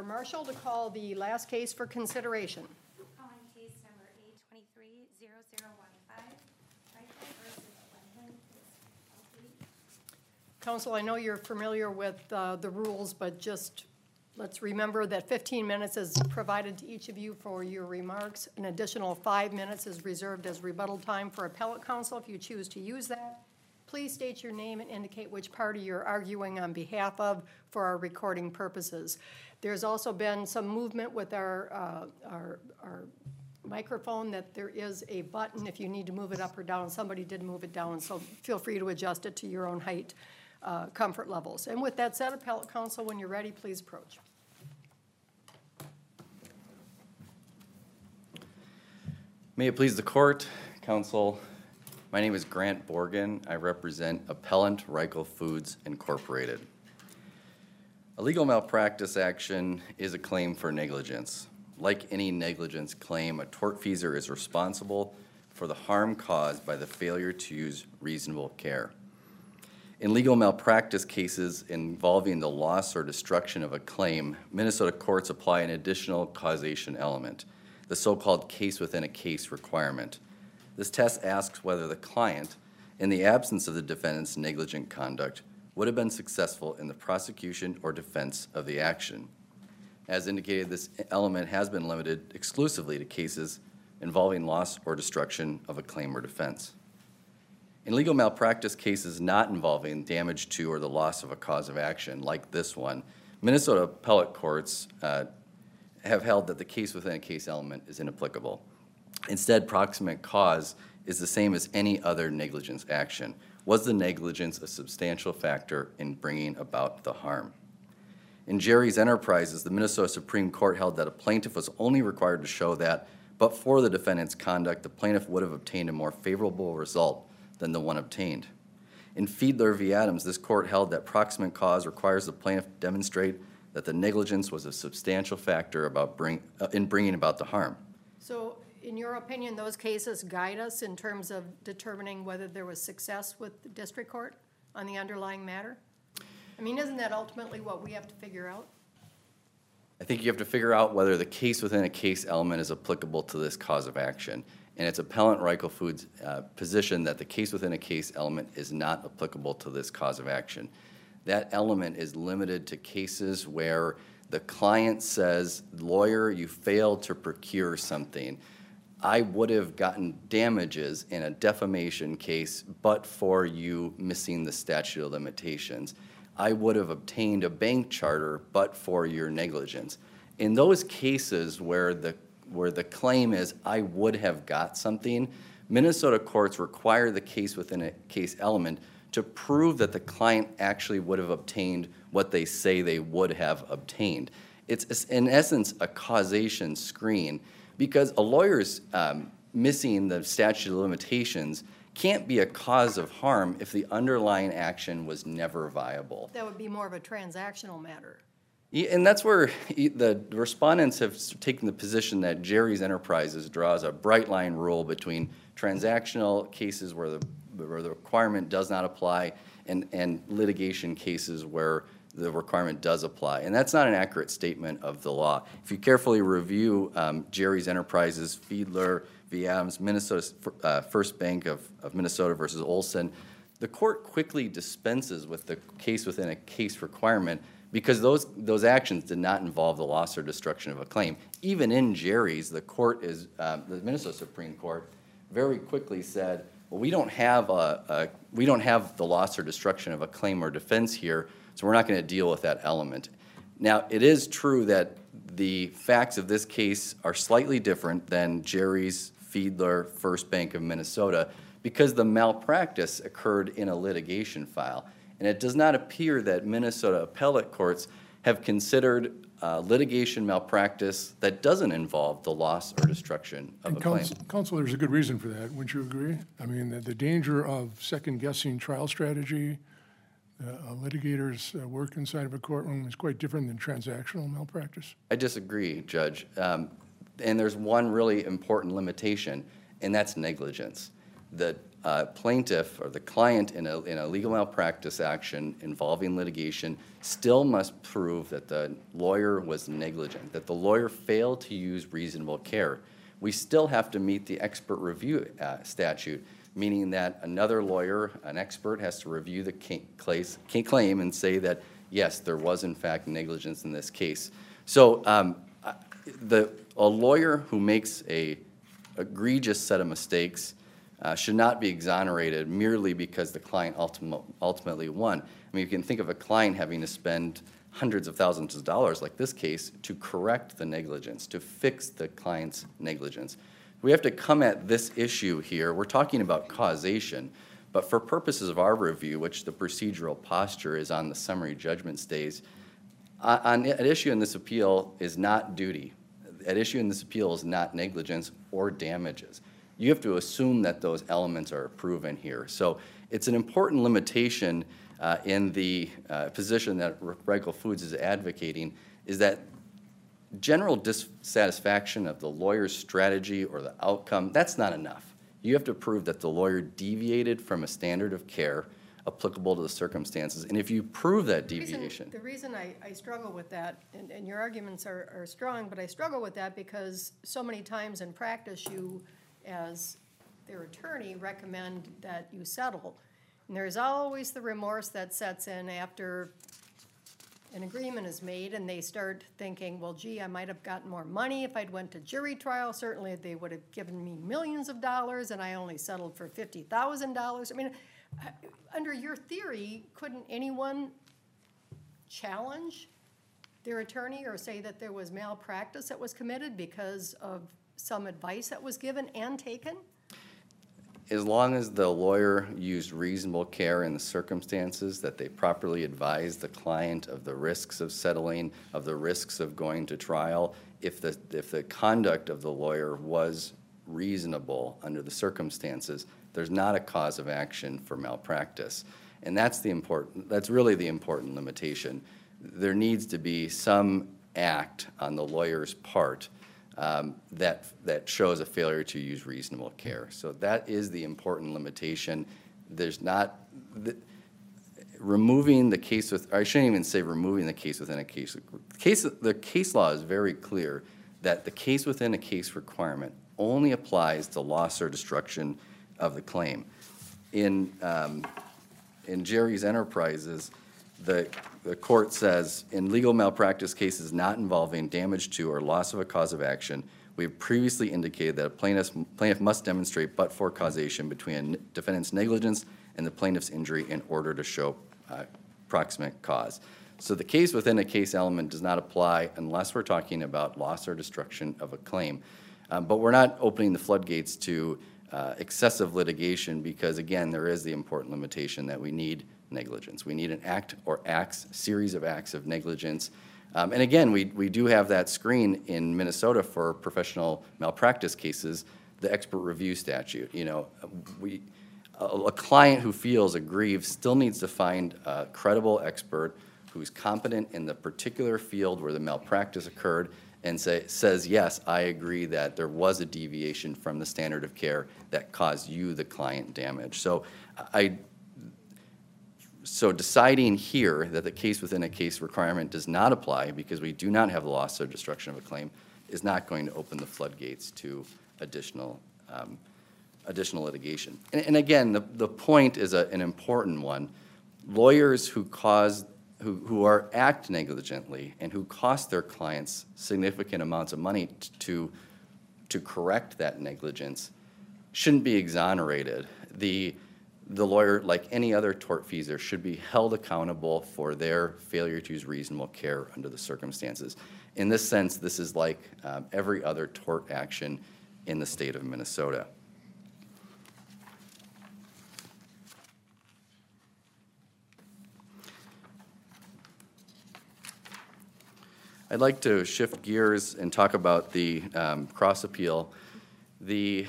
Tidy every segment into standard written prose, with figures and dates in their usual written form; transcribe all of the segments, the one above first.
our marshal to call the last case for consideration. Calling case number A230015, Reichel versus Wendland LP. Counsel, I know you're familiar with the rules, but just let's remember that 15 minutes is provided to each of you for your remarks. An additional 5 minutes is reserved as rebuttal time for appellate counsel if you choose to use that. Please state your name and indicate which party you're arguing on behalf of for our recording purposes. There's also been some movement with our microphone that there is a button if you need to move it up or down. Somebody did move it down, so feel free to adjust it to your own height comfort levels. And with that said, appellate counsel, when you're ready, please approach. May it please the court, counsel. My name is Grant Borgen. I represent Appellant Reichel Foods Incorporated. A legal malpractice action is a claim for negligence. Like any negligence claim, a tortfeasor is responsible for the harm caused by the failure to use reasonable care. In legal malpractice cases involving the loss or destruction of a claim, Minnesota courts apply an additional causation element, the so-called case-within-a-case requirement. This test asks whether the client, in the absence of the defendant's negligent conduct, would have been successful in the prosecution or defense of the action. As indicated, this element has been limited exclusively to cases involving loss or destruction of a claim or defense. In legal malpractice cases not involving damage to or the loss of a cause of action, like this one, Minnesota appellate courts have held that the case-within-a-case element is inapplicable. Instead, proximate cause is the same as any other negligence action. Was the negligence a substantial factor in bringing about the harm? In Jerry's Enterprises, the Minnesota Supreme Court held that a plaintiff was only required to show that, but for the defendant's conduct, the plaintiff would have obtained a more favorable result than the one obtained. In Fiedler v. Adams, this court held that proximate cause requires the plaintiff to demonstrate that the negligence was a substantial factor in bringing about the harm. So, in your opinion, those cases guide us in terms of determining whether there was success with the district court on the underlying matter? I mean, isn't that ultimately what we have to figure out? I think you have to figure out whether the case-within-a-case element is applicable to this cause of action. And it's Appellant Reichel Foods' position that the case-within-a-case element is not applicable to this cause of action. That element is limited to cases where the client says, lawyer, you failed to procure something. I would have gotten damages in a defamation case but for you missing the statute of limitations. I would have obtained a bank charter but for your negligence. In those cases where the claim is I would have got something, Minnesota courts require the case-within-a-case element to prove that the client actually would have obtained what they say they would have obtained. It's in essence a causation screen, because a lawyer's missing the statute of limitations can't be a cause of harm if the underlying action was never viable. That would be more of a transactional matter. Yeah, and that's where the respondents have taken the position that Jerry's Enterprises draws a bright line rule between transactional cases where the requirement does not apply and litigation cases where the requirement does apply. And that's not an accurate statement of the law. If you carefully review Jerry's Enterprises, Fiedler v. Adams, Minnesota's First Bank of Minnesota versus Olson, the court quickly dispenses with the case-within-a-case requirement because those actions did not involve the loss or destruction of a claim. Even in Jerry's, the Minnesota Supreme Court very quickly said, well, we don't have the loss or destruction of a claim or defense here, so we're not going to deal with that element. Now, it is true that the facts of this case are slightly different than Jerry's, Fiedler, First Bank of Minnesota, because the malpractice occurred in a litigation file. And it does not appear that Minnesota appellate courts have considered litigation malpractice that doesn't involve the loss or destruction of a claim. Counsel, there's a good reason for that. Wouldn't you agree? I mean, the danger of second-guessing trial strategy, a litigator's work inside of a courtroom is quite different than transactional malpractice. I disagree, Judge. And there's one really important limitation, and that's negligence. The plaintiff or the client in a legal malpractice action involving litigation still must prove that the lawyer was negligent, that the lawyer failed to use reasonable care. We still have to meet the expert review statute, meaning that another lawyer, an expert, has to review the claim and say that, yes, there was in fact negligence in this case. So a lawyer who makes a egregious set of mistakes should not be exonerated merely because the client ultimately won. I mean, you can think of a client having to spend hundreds of thousands of dollars, like this case, to correct the negligence, to fix the client's negligence. We have to come at this issue here. We're talking about causation, but for purposes of our review, which the procedural posture is on the summary judgment stage, at issue in this appeal is not duty. At issue in this appeal is not negligence or damages. You have to assume that those elements are proven here. So it's an important limitation in the position that Reichel Foods is advocating, is that general dissatisfaction of the lawyer's strategy or the outcome, that's not enough. You have to prove that the lawyer deviated from a standard of care applicable to the circumstances. And if you prove that deviation. The reason I struggle with that, and your arguments are strong, but I struggle with that because so many times in practice you, as their attorney, recommend that you settle. And there's always the remorse that sets in after an agreement is made and they start thinking, well, gee, I might have gotten more money if I'd went to jury trial. Certainly they would have given me millions of dollars and I only settled for $50,000. I mean, under your theory, couldn't anyone challenge their attorney or say that there was malpractice that was committed because of some advice that was given and taken? As long as the lawyer used reasonable care in the circumstances, that they properly advised the client of the risks of settling, of the risks of going to trial, if the conduct of the lawyer was reasonable under the circumstances, there's not a cause of action for malpractice. And that's really the important limitation. There needs to be some act on the lawyer's part that shows a failure to use reasonable care. So that is the important limitation. There's not removing the case with, I shouldn't even say removing the case within a case. The case law is very clear that the case within a case requirement only applies to loss or destruction of the claim. In Jerry's Enterprises, the court says, in legal malpractice cases not involving damage to or loss of a cause of action, we have previously indicated that a plaintiff must demonstrate but-for causation between a defendant's negligence and the plaintiff's injury in order to show proximate cause. So the case within a case element does not apply unless we're talking about loss or destruction of a claim. But we're not opening the floodgates to excessive litigation because, again, there is the important limitation that we need negligence. We need an act or acts, series of acts of negligence. And again, we do have that screen in Minnesota for professional malpractice cases, the expert review statute. You know, a client who feels aggrieved still needs to find a credible expert who's competent in the particular field where the malpractice occurred and says, yes, I agree that there was a deviation from the standard of care that caused you, the client, damage. So deciding here that the case within a case requirement does not apply because we do not have loss or destruction of a claim is not going to open the floodgates to additional litigation. And again, the point is an important one. Lawyers who act negligently and who cost their clients significant amounts of money to correct that negligence shouldn't be exonerated. The lawyer, like any other tortfeasor, should be held accountable for their failure to use reasonable care under the circumstances. In this sense, this is like every other tort action in the state of Minnesota. I'd like to shift gears and talk about the cross appeal. The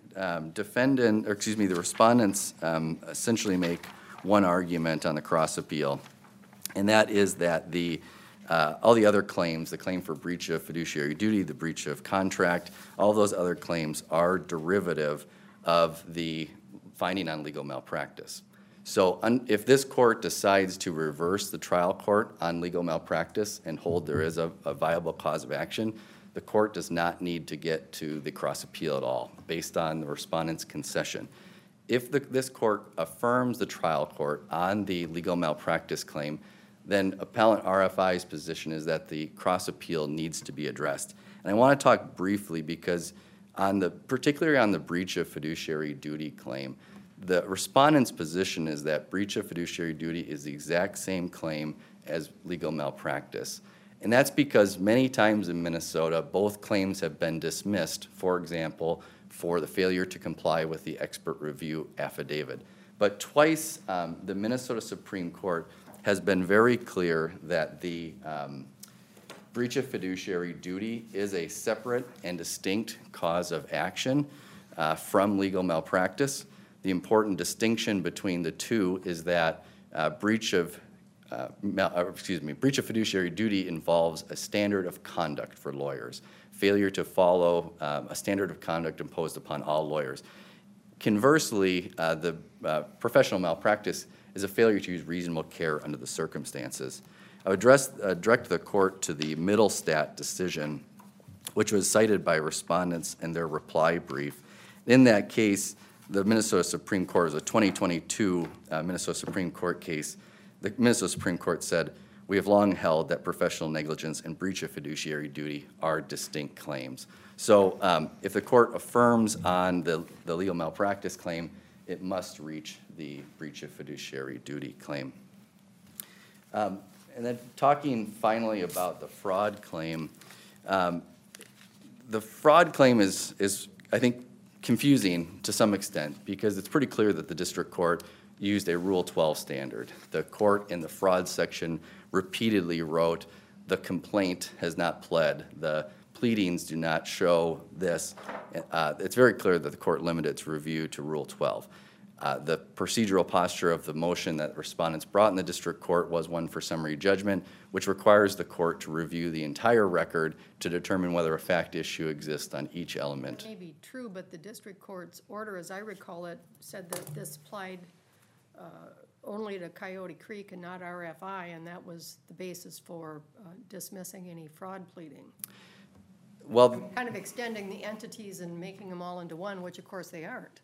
the respondents essentially make one argument on the cross appeal, and that is that all the other claims, the claim for breach of fiduciary duty, the breach of contract, all those other claims are derivative of the finding on legal malpractice. So if this court decides to reverse the trial court on legal malpractice and hold there is a viable cause of action, the court does not need to get to the cross appeal at all, based on the respondent's concession. If this court affirms the trial court on the legal malpractice claim, then appellant RFI's position is that the cross appeal needs to be addressed. And I want to talk briefly because particularly on the breach of fiduciary duty claim, the respondent's position is that breach of fiduciary duty is the exact same claim as legal malpractice. And that's because many times in Minnesota, both claims have been dismissed, for example, for the failure to comply with the expert review affidavit. But twice, the Minnesota Supreme Court has been very clear that the breach of fiduciary duty is a separate and distinct cause of action from legal malpractice. The important distinction between the two is that breach of fiduciary duty involves a standard of conduct for lawyers, failure to follow a standard of conduct imposed upon all lawyers. Conversely, the professional malpractice is a failure to use reasonable care under the circumstances. I would direct the court to the Middlestat decision, which was cited by respondents in their reply brief. In that case, the Minnesota Supreme Court, is a 2022 Minnesota Supreme Court case. The Minnesota Supreme Court said, "We have long held that professional negligence and breach of fiduciary duty are distinct claims." So if the court affirms on the legal malpractice claim, it must reach the breach of fiduciary duty claim. And then talking finally about the fraud claim, the fraud claim is, I think, confusing to some extent because it's pretty clear that the district court used a Rule 12 standard. The court in the fraud section repeatedly wrote, "The complaint has not pled. The pleadings do not show this." It's very clear that the court limited its review to Rule 12. The procedural posture of the motion that respondents brought in the district court was one for summary judgment, which requires the court to review the entire record to determine whether a fact issue exists on each element. That may be true, but the district court's order, as I recall it, said that this applied only to Coyote Creek and not RFI, and that was the basis for dismissing any fraud pleading. Well, Kind of extending the entities and making them all into one, which of course they aren't.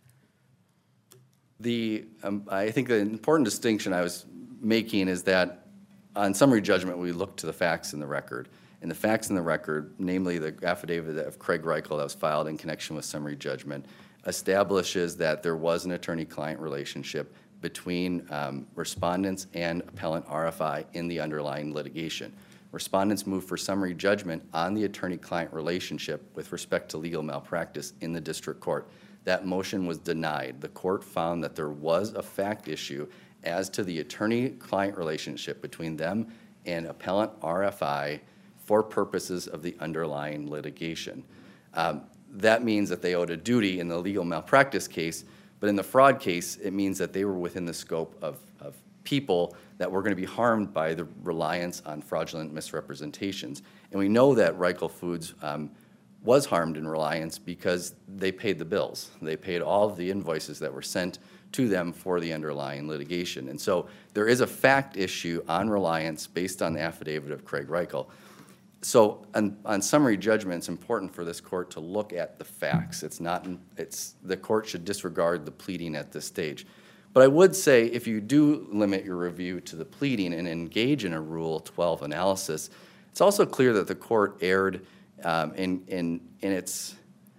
I think the important distinction I was making is that on summary judgment, we look to the facts in the record. And the facts in the record, namely the affidavit of Craig Reichel that was filed in connection with summary judgment, establishes that there was an attorney-client relationship between respondents and appellant RFI in the underlying litigation. Respondents moved for summary judgment on the attorney-client relationship with respect to legal malpractice in the district court. That motion was denied. The court found that there was a fact issue as to the attorney-client relationship between them and appellant RFI for purposes of the underlying litigation. That means that they owed a duty in the legal malpractice case, but in the fraud case, it means that they were within the scope of people that were going to be harmed by the reliance on fraudulent misrepresentations. And we know that Reichel Foods was harmed in reliance because they paid the bills. They paid all of the invoices that were sent to them for the underlying litigation. And so there is a fact issue on reliance based on the affidavit of Craig Reichel. So on summary judgment, it's important for this court to look at the facts. The court should disregard the pleading at this stage. But I would say if you do limit your review to the pleading and engage in a Rule 12 analysis, it's also clear that the court erred in its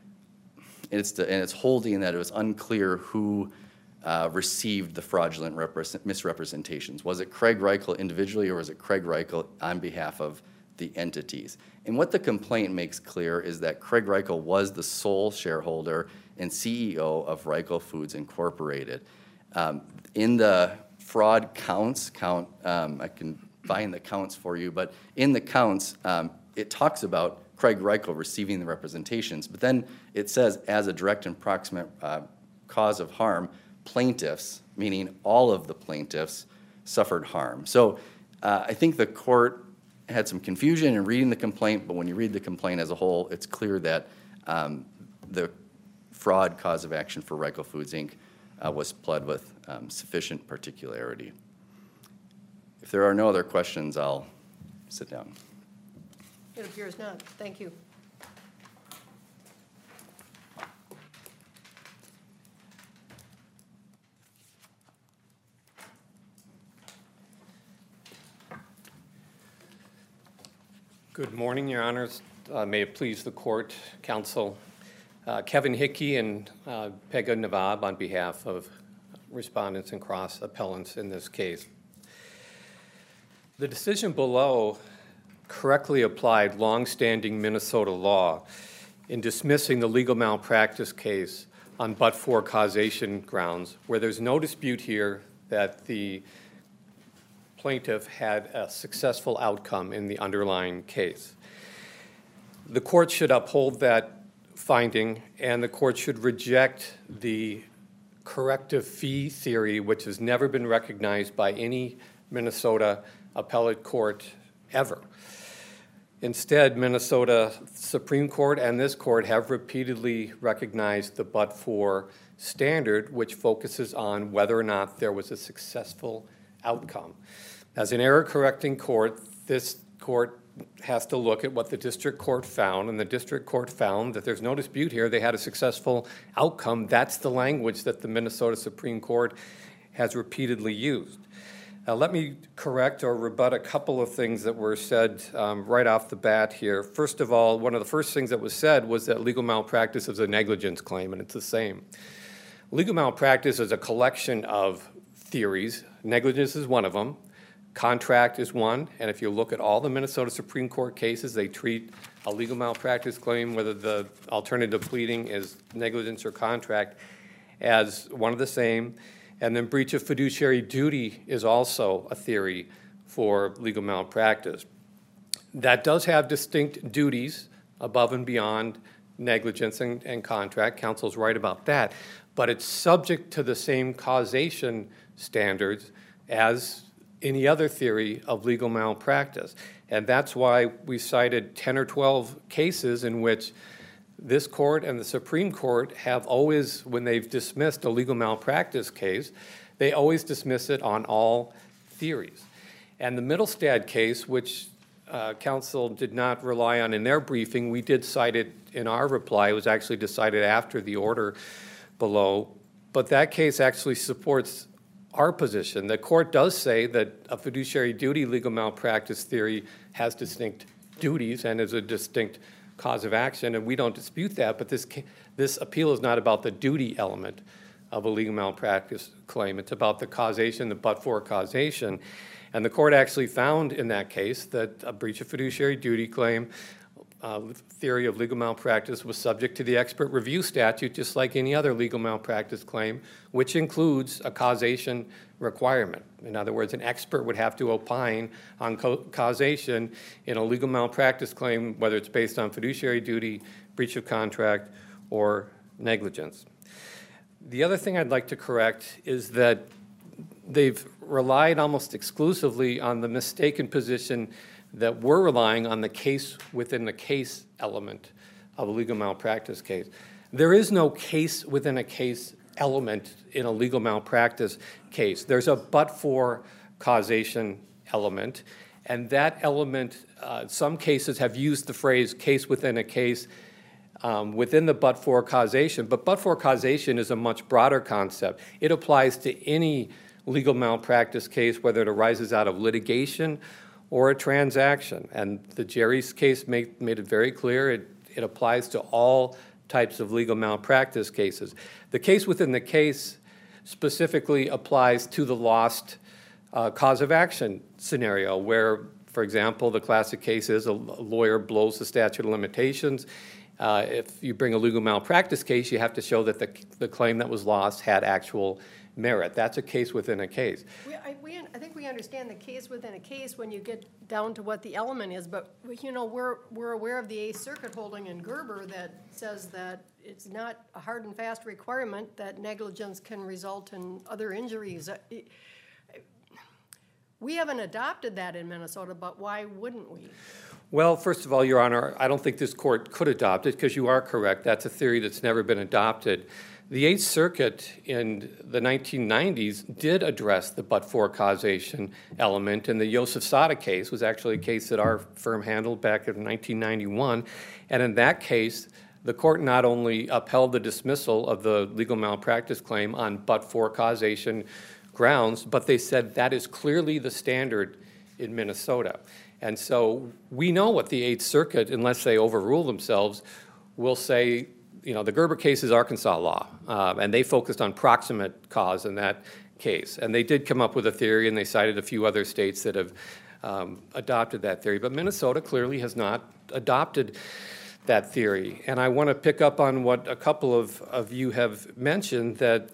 holding that it was unclear who received the fraudulent misrepresentations. Was it Craig Reichel individually or was it Craig Reichel on behalf of the entities? And what the complaint makes clear is that Craig Reichel was the sole shareholder and CEO of Reichel Foods Incorporated. In the fraud counts, I can find the counts for you, but in the counts, it talks about Craig Reichel receiving the representations, but then it says as a direct and proximate cause of harm, plaintiffs, meaning all of the plaintiffs, suffered harm. So I think the court had some confusion in reading the complaint, but when you read the complaint as a whole, it's clear that the fraud cause of action for Reichel Foods, Inc. was pled with sufficient particularity. If there are no other questions, I'll sit down. It appears not. Thank you. Good morning, Your Honors. May it please the court, counsel. Kevin Hickey and Pegah Navab on behalf of respondents and cross appellants in this case. The decision below correctly applied longstanding Minnesota law in dismissing the legal malpractice case on but-for causation grounds, where there's no dispute here that the plaintiff had a successful outcome in the underlying case. The court should uphold that finding, and the court should reject the corrective fee theory, which has never been recognized by any Minnesota appellate court ever. Instead, Minnesota Supreme Court and this court have repeatedly recognized the but-for standard, which focuses on whether or not there was a successful outcome. As an error-correcting court, this court has to look at what the district court found, and the district court found that there's no dispute here. They had a successful outcome. That's the language that the Minnesota Supreme Court has repeatedly used. Let me correct or rebut a couple of things that were said right off the bat here. First of all, one of the first things that was said was that legal malpractice is a negligence claim, and it's the same. Legal malpractice is a collection of theories. Negligence is one of them. Contract is one, and if you look at all the Minnesota Supreme Court cases, they treat a legal malpractice claim, whether the alternative pleading is negligence or contract, as one of the same. And then breach of fiduciary duty is also a theory for legal malpractice. That does have distinct duties above and beyond negligence and contract. Counsel's right about that. But it's subject to the same causation standards as any other theory of legal malpractice. And that's why we cited 10 or 12 cases in which this court and the Supreme Court have always, when they've dismissed a legal malpractice case, they always dismiss it on all theories. And the Middlestad case, which counsel did not rely on in their briefing, we did cite it in our reply. It was actually decided after the order below. But that case actually supports our position. The court does say that a fiduciary duty legal malpractice theory has distinct duties and is a distinct cause of action, and we don't dispute that, but this appeal is not about the duty element of a legal malpractice claim. It's about the causation, the but-for causation. And the court actually found in that case that a breach of fiduciary duty claim theory of legal malpractice was subject to the expert review statute, just like any other legal malpractice claim, which includes a causation requirement. In other words, an expert would have to opine on causation in a legal malpractice claim, whether it's based on fiduciary duty, breach of contract, or negligence. The other thing I'd like to correct is that they've relied almost exclusively on the mistaken position that we're relying on the case within the case element of a legal malpractice case. There is no case within a case element in a legal malpractice case. There's a but-for causation element, and that element, some cases have used the phrase case within a case within the but-for causation, but but-for causation is a much broader concept. It applies to any legal malpractice case, whether it arises out of litigation or a transaction. And the Jerry's case made it very clear it applies to all types of legal malpractice cases. The case within the case specifically applies to the lost cause of action scenario where, for example, the classic case is a lawyer blows the statute of limitations. If you bring a legal malpractice case, you have to show that the claim that was lost had actual merit. That's a case within a case. I think we understand the case within a case when you get down to what the element is, but you know, we're aware of the Eighth Circuit holding in Gerber that says that it's not a hard and fast requirement that negligence can result in other injuries. We haven't adopted that in Minnesota, but why wouldn't we? Well, first of all, Your Honor, I don't think this court could adopt it because you are correct. That's a theory that's never been adopted. The Eighth Circuit in the 1990s did address the but-for causation element, and the Joseph Sada case was actually a case that our firm handled back in 1991. And in that case, the court not only upheld the dismissal of the legal malpractice claim on but-for causation grounds, but they said that is clearly the standard in Minnesota. And so we know what the Eighth Circuit, unless they overrule themselves, will say. You know, the Gerber case is Arkansas law, and they focused on proximate cause in that case. And they did come up with a theory, and they cited a few other states that have adopted that theory. But Minnesota clearly has not adopted that theory. And I want to pick up on what a couple of you have mentioned, that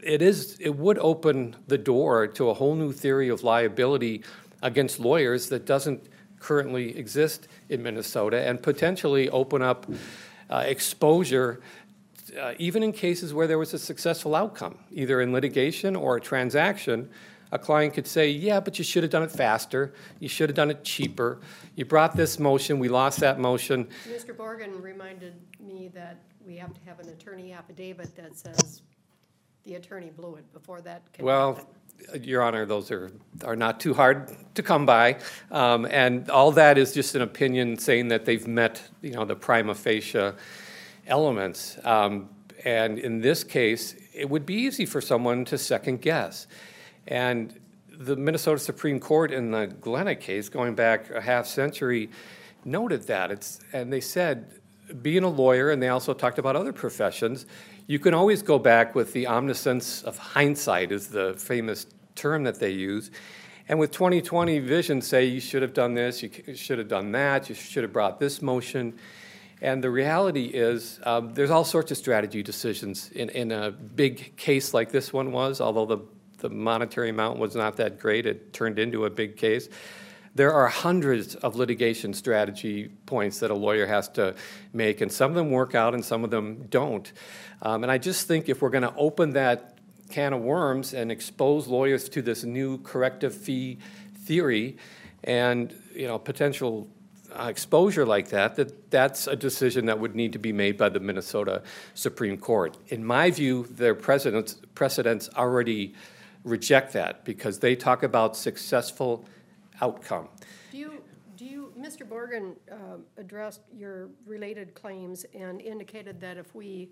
it would open the door to a whole new theory of liability against lawyers that doesn't currently exist in Minnesota, and potentially open up exposure, even in cases where there was a successful outcome, either in litigation or a transaction. A client could say, yeah, but you should have done it faster, you should have done it cheaper, you brought this motion, we lost that motion. Mr. Borgen reminded me that we have to have an attorney affidavit that says the attorney blew it before that can happen. Your Honor, those are not too hard to come by, and all that is just an opinion saying that they've met, the prima facie elements. And in this case, it would be easy for someone to second guess. And the Minnesota Supreme Court in the Glenna case, going back a half century, noted that. And they said, being a lawyer, and they also talked about other professions, you can always go back with the omniscience of hindsight, is the famous term that they use. And with 20/20 vision, say you should have done this, you should have done that, you should have brought this motion. And the reality is there's all sorts of strategy decisions in a big case like this one was, although the monetary amount was not that great, it turned into a big case. There are hundreds of litigation strategy points that a lawyer has to make, and some of them work out and some of them don't. And I just think if we're going to open that can of worms and expose lawyers to this new corrective fee theory and potential exposure like that's a decision that would need to be made by the Minnesota Supreme Court. In my view, their precedents already reject that because they talk about successful outcome. Do you, Mr. Borgen addressed your related claims and indicated that if we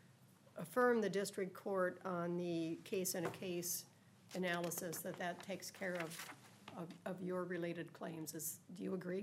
affirm the district court on the case-in-a-case analysis, that takes care of your related claims. Do you agree?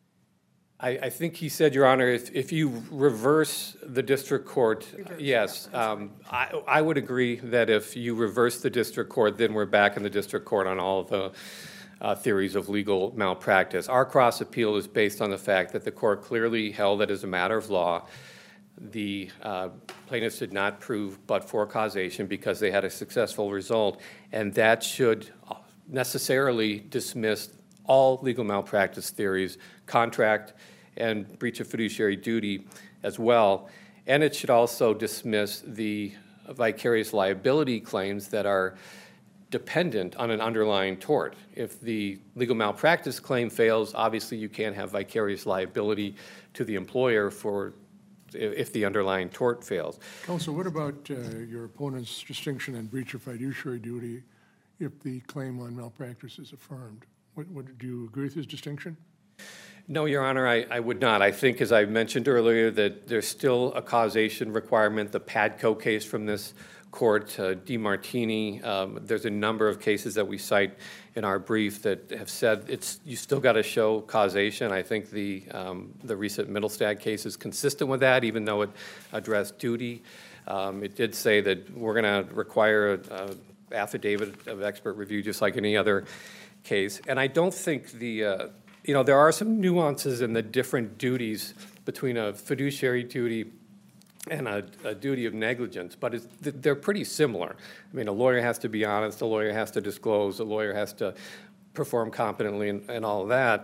I think he said, Your Honor, if you reverse the district court, yes. I would agree that if you reverse the district court, then we're back in the district court on all of the theories of legal malpractice. Our cross appeal is based on the fact that the court clearly held that as a matter of law, the plaintiffs did not prove but-for causation because they had a successful result, and that should necessarily dismiss all legal malpractice theories, contract and breach of fiduciary duty as well. And it should also dismiss the vicarious liability claims that are dependent on an underlying tort. If the legal malpractice claim fails, obviously you can't have vicarious liability to the employer if the underlying tort fails. Counsel, what about your opponent's distinction on breach of fiduciary duty if the claim on malpractice is affirmed? Do you agree with his distinction? No, Your Honor, I would not. I think, as I mentioned earlier, that there's still a causation requirement. The Padco case from this court, DiMartini, there's a number of cases that we cite in our brief that have said you still got to show causation. I think the recent Middlestad case is consistent with that, even though it addressed duty. It did say that we're going to require an affidavit of expert review just like any other case. And I don't think there are some nuances in the different duties between a fiduciary duty and a duty of negligence, but they're pretty similar. I mean, a lawyer has to be honest, a lawyer has to disclose, a lawyer has to perform competently and all of that.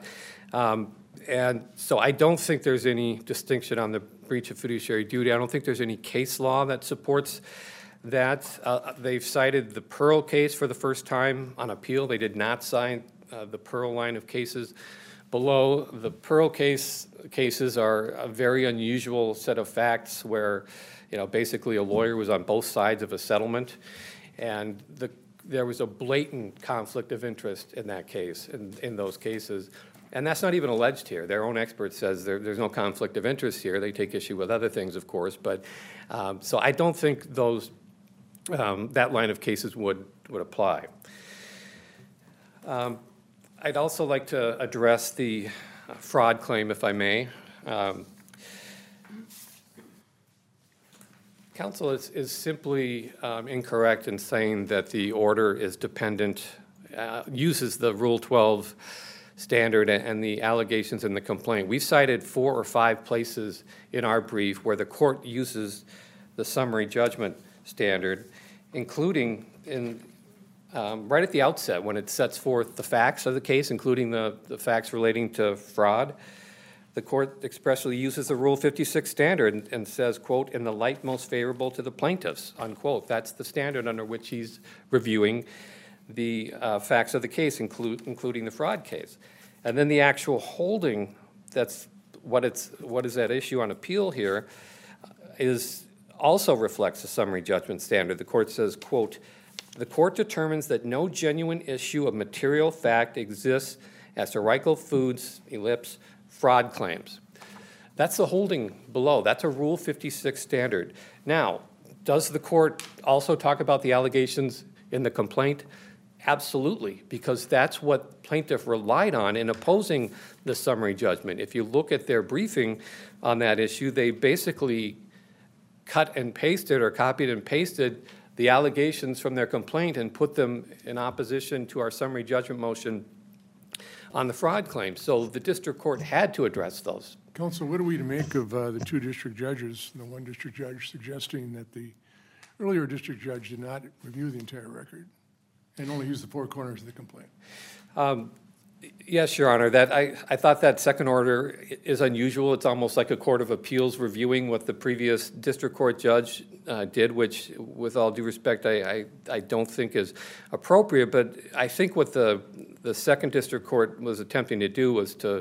And so I don't think there's any distinction on the breach of fiduciary duty. I don't think there's any case law that supports that. They've cited the Pearl case for the first time on appeal. They did not cite the Pearl line of cases below. The Pearl cases are a very unusual set of facts where, basically a lawyer was on both sides of a settlement, and there was a blatant conflict of interest in that case, in those cases. And that's not even alleged here. Their own expert says there's no conflict of interest here. They take issue with other things, of course, but so I don't think that line of cases would apply. I'd also like to address the fraud claim, if I may. Counsel is simply incorrect in saying that the order is dependent, uses the Rule 12 standard and the allegations in the complaint. We cited 4 or 5 places in our brief where the court uses the summary judgment standard, including right at the outset when it sets forth the facts of the case, including the facts relating to fraud. The court expressly uses the Rule 56 standard and says, quote, in the light most favorable to the plaintiffs, unquote. That's the standard under which he's reviewing the facts of the case, including the fraud case. And then the actual holding, that's what is at issue on appeal here, also reflects the summary judgment standard. The court says, quote, the court determines that no genuine issue of material fact exists as to Reichel Foods, ellipse, fraud claims. That's the holding below. That's a Rule 56 standard. Now, does the court also talk about the allegations in the complaint? Absolutely, because that's what plaintiff relied on in opposing the summary judgment. If you look at their briefing on that issue, they basically cut and pasted or copied and pasted the allegations from their complaint and put them in opposition to our summary judgment motion on the fraud claim. So the district court had to address those. Counsel, what are we to make of the 2 district judges, and the 1 district judge suggesting that the earlier district judge did not review the entire record and only use the 4 corners of the complaint? Yes, Your Honor. That I thought that second order is unusual. It's almost like a court of appeals reviewing what the previous district court judge did, which, with all due respect, I don't think is appropriate. But I think what the second district court was attempting to do was to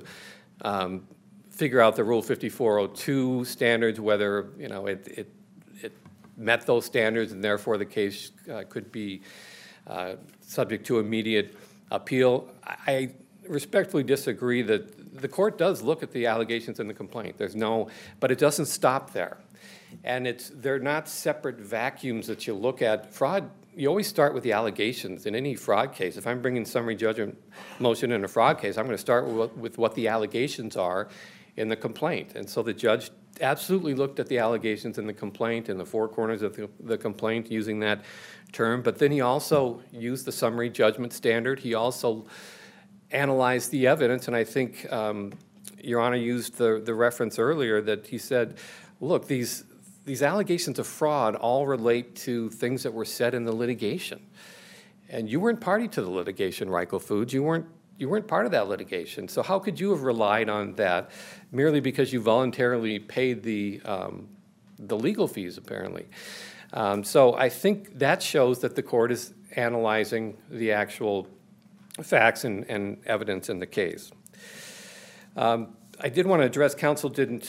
figure out the Rule 5402 standards, whether it met those standards, and therefore the case could be subject to immediate appeal. I respectfully disagree that the court does look at the allegations in the complaint. But it doesn't stop there. And they're not separate vacuums that you look at. Fraud, you always start with the allegations in any fraud case. If I'm bringing summary judgment motion in a fraud case, I'm going to start with what the allegations are in the complaint. And so the judge absolutely looked at the allegations in the complaint, in the 4 corners of the complaint, using that term. But then he also used the summary judgment standard. He also analyzed the evidence, and I think Your Honor used the reference earlier that he said, look, these allegations of fraud all relate to things that were said in the litigation. And you weren't party to the litigation, Reichel Foods. You weren't part of that litigation. So how could you have relied on that merely because you voluntarily paid the legal fees, apparently? So I think that shows that the court is analyzing the actual facts and evidence in the case. I did want to address, counsel didn't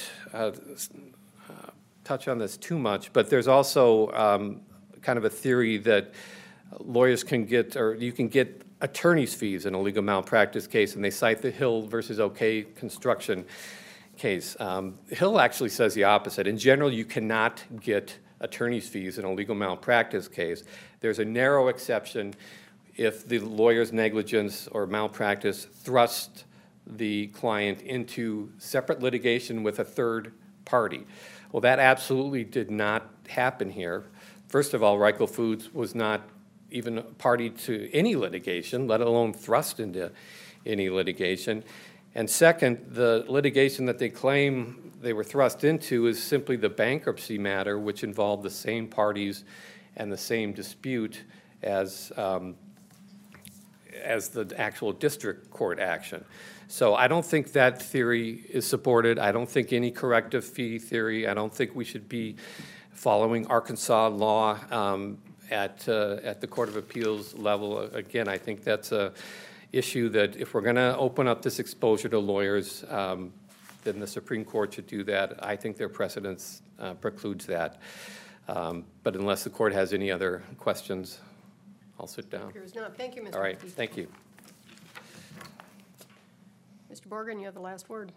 touch on this too much, but there's also kind of a theory that lawyers can get, or you can get attorney's fees in a legal malpractice case, and they cite the Hill versus OK construction case. Hill actually says the opposite. In general, you cannot get attorney's fees in a legal malpractice case. There's a narrow exception if the lawyer's negligence or malpractice thrust the client into separate litigation with a third party. Well, that absolutely did not happen here. First of all, Reichel Foods was not even a party to any litigation, let alone thrust into any litigation. And second, the litigation that they claim they were thrust into is simply the bankruptcy matter, which involved the same parties and the same dispute as the actual district court action. So I don't think that theory is supported. I don't think any corrective fee theory. I don't think we should be following Arkansas law at the Court of Appeals level. Again, I think that's issue that if we're going to open up this exposure to lawyers, then the Supreme Court should do that. I think their precedence precludes that. But unless the court has any other questions, I'll sit down. Appears not. Thank you, Mr. All right, Hickey. thank you. Mr. Borgen, you have the last word.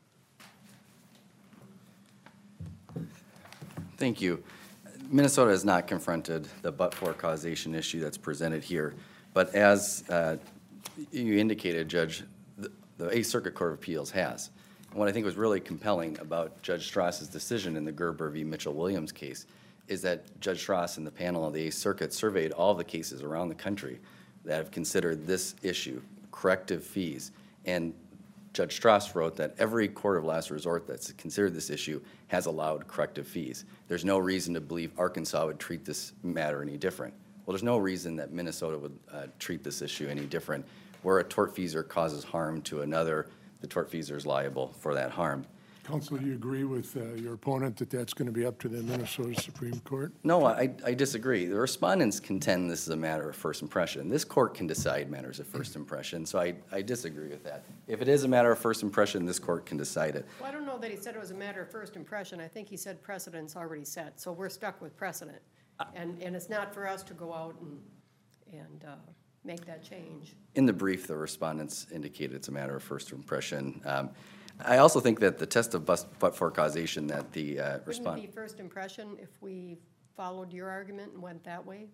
Thank you. Minnesota has not confronted the but-for causation issue that's presented here, but as you indicated, Judge, the Eighth Circuit Court of Appeals has. And what I think was really compelling about Judge Strauss's decision in the Gerber v. Mitchell-Williams case is that Judge Strauss and the panel of the Eighth Circuit surveyed all the cases around the country that have considered this issue, corrective fees, and Judge Strauss wrote that every court of last resort that's considered this issue has allowed corrective fees. There's no reason to believe Arkansas would treat this matter any different. Well, there's no reason that Minnesota would treat this issue any different. Where a tortfeasor causes harm to another, the tortfeasor is liable for that harm. Counsel, do you agree with your opponent that that's going to be up to the Minnesota Supreme Court? No, I disagree. The respondents contend this is a matter of first impression. This court can decide matters of first impression, so I disagree with that. If it is a matter of first impression, this court can decide it. Well, I don't know that he said it was a matter of first impression. I think he said precedent's already set, so we're stuck with precedent. And it's not for us to go out and make that change. In the brief, the respondents indicated it's a matter of first impression. I also think that the test of but-for causation that the Wouldn't it be first impression if we followed your argument and went that way?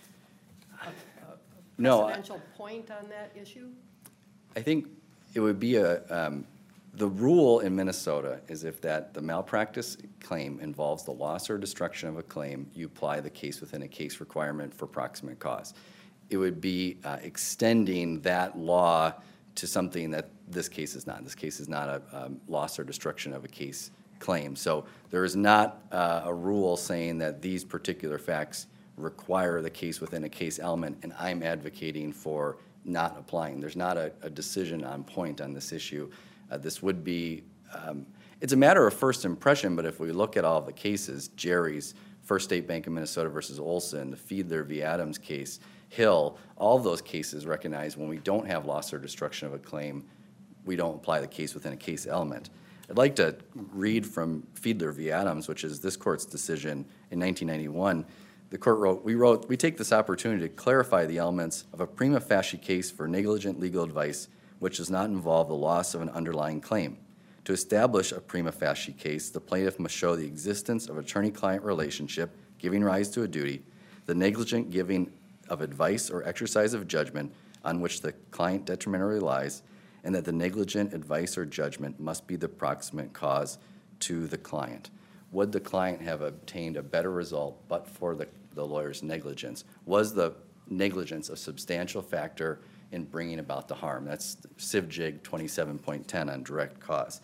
No, Presidential point on that issue? I think it would be the rule in Minnesota is if the malpractice claim involves the loss or destruction of a claim, you apply the case within a case requirement for proximate cause. It would be extending that law to something that this case is not. This case is not a loss or destruction of a case claim. So there is not a rule saying that these particular facts require the case within a case element, and I'm advocating for not applying. There's not a decision on point on this issue. This would be, it's a matter of first impression, but if we look at all of the cases, Jerry's, First State Bank of Minnesota versus Olson, the Fiedler v. Adams case, Hill, all of those cases recognize when we don't have loss or destruction of a claim, we don't apply the case within a case element. I'd like to read from Fiedler v. Adams, which is this court's decision in 1991. The court wrote, we take this opportunity to clarify the elements of a prima facie case for negligent legal advice which does not involve the loss of an underlying claim. To establish a prima facie case, the plaintiff must show the existence of attorney-client relationship giving rise to a duty, the negligent giving of advice or exercise of judgment on which the client detrimentally relies, and that the negligent advice or judgment must be the proximate cause to the client. Would the client have obtained a better result but for the lawyer's negligence? Was the negligence a substantial factor in bringing about the harm? That's CivJig 27.10 on direct cause.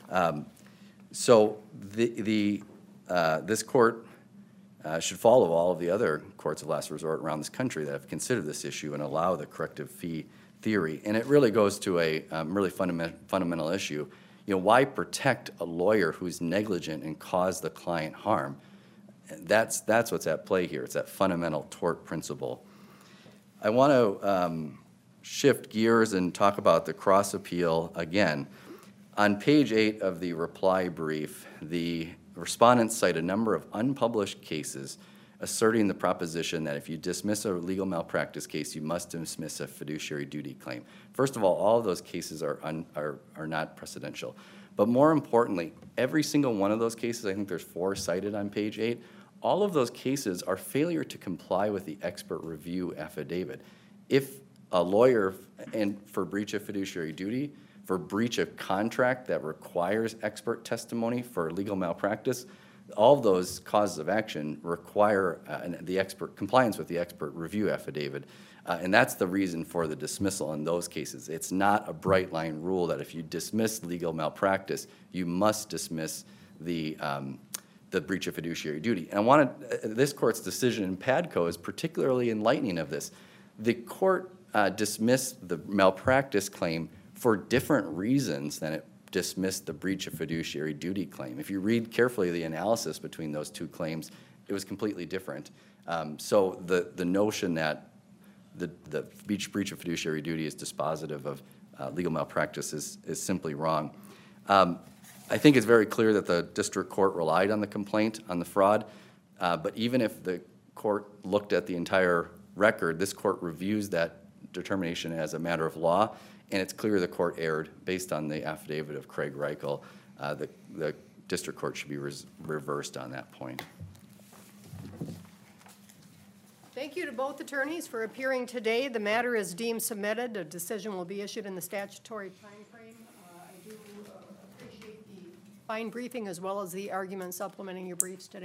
So this court should follow all of the other courts of last resort around this country that have considered this issue and allow the corrective fee theory. And it really goes to a really fundamental issue. You know, why protect a lawyer who's negligent and cause the client harm? That's what's at play here. It's that fundamental tort principle. I want to shift gears and talk about the cross appeal again. On page 8 of the reply brief, the respondents cite a number of unpublished cases asserting the proposition that if you dismiss a legal malpractice case, you must dismiss a fiduciary duty claim. First of all of those cases are not precedential. But more importantly, every single one of those cases, I think there's 4 cited on page 8, all of those cases are failure to comply with the expert review affidavit. If a lawyer, and for breach of fiduciary duty, for breach of contract that requires expert testimony for legal malpractice, all of those causes of action require the expert compliance with the expert review affidavit, and that's the reason for the dismissal in those cases. It's not a bright line rule that if you dismiss legal malpractice, you must dismiss the breach of fiduciary duty. And this court's decision in PADCO is particularly enlightening of this. The court dismissed the malpractice claim for different reasons than it dismissed the breach of fiduciary duty claim. If you read carefully the analysis between those two claims, it was completely different. So the notion that the breach of fiduciary duty is dispositive of legal malpractice is simply wrong. I think it's very clear that the district court relied on the complaint on the fraud, but even if the court looked at the entire record, this court reviews that determination as a matter of law, and it's clear the court erred based on the affidavit of Craig Reichel. The district court should be reversed on that point. Thank you to both attorneys for appearing today. The matter is deemed submitted. A decision will be issued in the statutory timeframe. I do appreciate the fine briefing as well as the argument supplementing your briefs today.